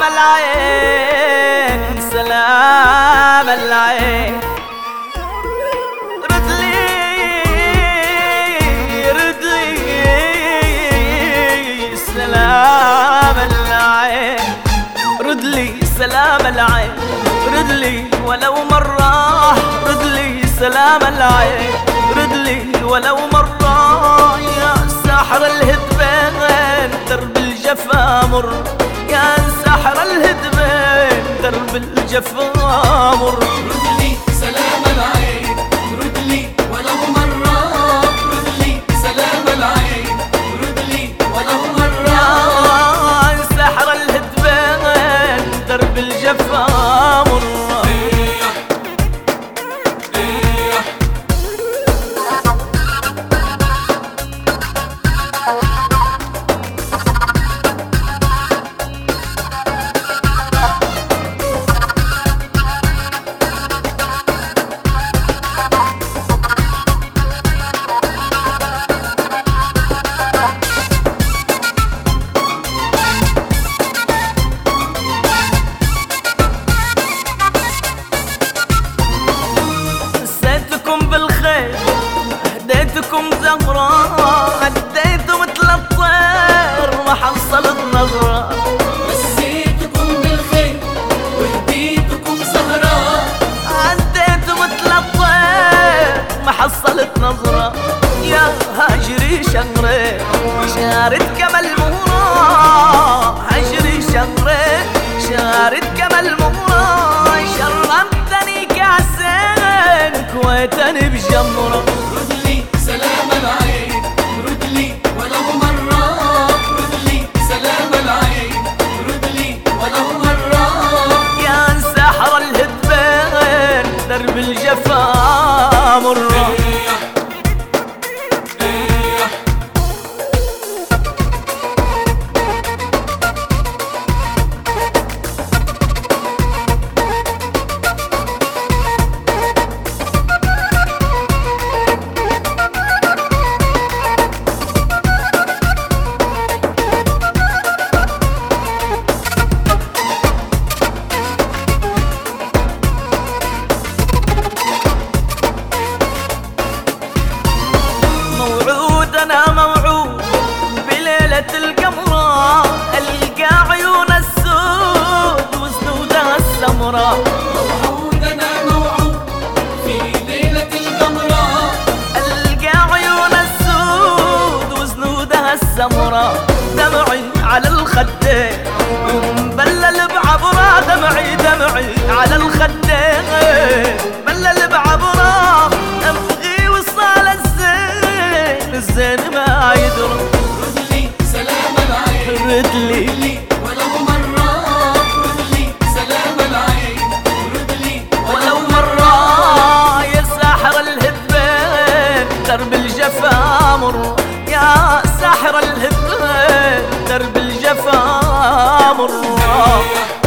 العين سلام العين رد لي سلام العين رد لي سلام العين رد لي ولو مرة رد لي سلام العين رد لي ولو مرة يا ساحر الهدبين درب الجفا مر يا ساحر الهدبين درب الجفا مر رد لي سلام العين رد لي ولو مرة رد لي سلام العين رد لي ولو مرة يا ساحر الهدبين درب الجفا مر هديتكم زهرة هديتوا مثل الطير ما حصلت نظرة مسيتكم بالخير وهديتكم زهرة هديتوا مثل الطير ما حصلت نظرة يا هاجري شهرين شارد كمال مهرة هاجري شهرين شارد كمال مهرة شربتني كاسين كويتني بجمرة رد لي سلام العين رد لي ولو مرة رد لي سلام العين رد لي ولو مرة يا ساحر الهدبين درب الجفا مرة أنا موعود بليلة القمرة ألقى عيون السود وسنودها السمراء موعود أنا موعود في ليلة القمرة ألقى عيون السود وسنودها السمراء دمعي على الخدين مبلل بعبرة دمعي على الخدين مبلل بعبرة أبغي وصال الزين ما يدرى رد لي سلام العين رد لي ولو مرة رد لي سلام العين رد لي ولو مرة يا ساحر الهدبين درب الجفا مر يا ساحر الهدبين درب الجفا مر